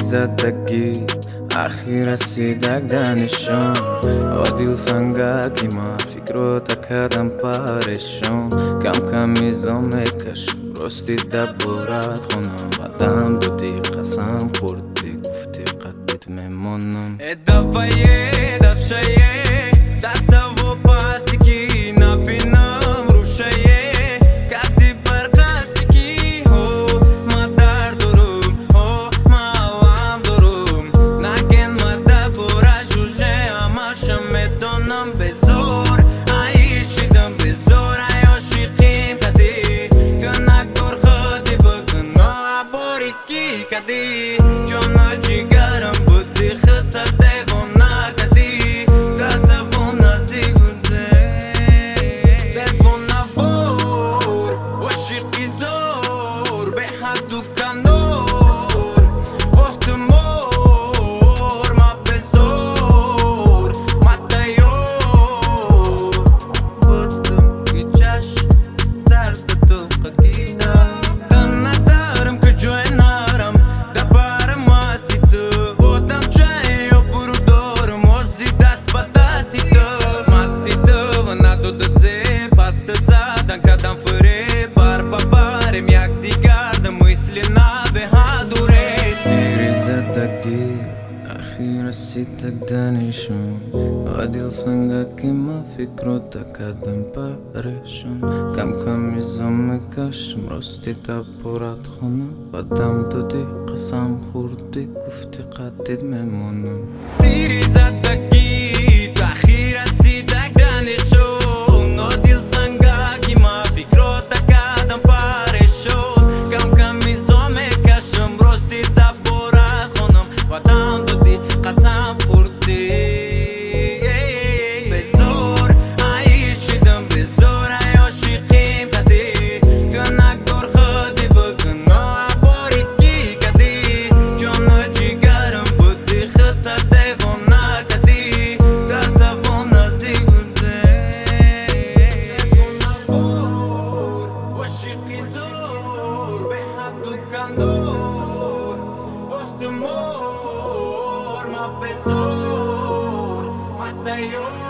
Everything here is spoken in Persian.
زدگی اخیر رسیدک دانشون عادل سنگاکی ما فکر تکدم پارشون کم کمیزم کشم راستی دبورت خونم آدم دودی قسم خوردی گفتی قدت میمونم دفعه دفشایه دتا و پاستیکی نبینم روشایه کدی برقاستیکی هو ما در دروم هو ما علم دروم نگن ما دبورا جوجه اماشم میدونم بزور عیشیدم بزور عیاشیقیم کدی کنک دور خودی بگن عبوری کی کدی جانا جیگرم بودی خطا دیونا کدی تلفون نزدیک بوده تلفون نبور وشیقی زور به حد و کنور وقت مور ما بزور ما دیور بودم که چشم درد تو قیدم دم نظرم که جوی نارم دبارم هستی تو بودم چای و برو دارم وزی دست با دستی تو مستی تو و ندودت زی پست زدن کدم فری بار با بارم یک دیگر ده مثلی نبه دوره دیری زدگی اخیر رسیدک دانشون عادل سنگاکی ما فکر تکدم پارشون کم کمیزم کشم راستی دبورت خونم آدم دودی قسم خوردی گفتی قدت میمونم دیری زدگی اخیر رسیدک دانشون عادل سنگاکی ما فکر تکدم پارشون کم کمیزم کشم راستی دبورت خونم آدم دودی قسم خوردی بزور عیشیدم بزور عیاشیقیم کدی کنک دور خودی بگن عبوری کی کدی جانا جیگرم بودی خطا دیونا کدی تلفون نزدیک بوده تلفون نبور وشیقی زور به حد و کنور وقت مور ما بزور ما دیور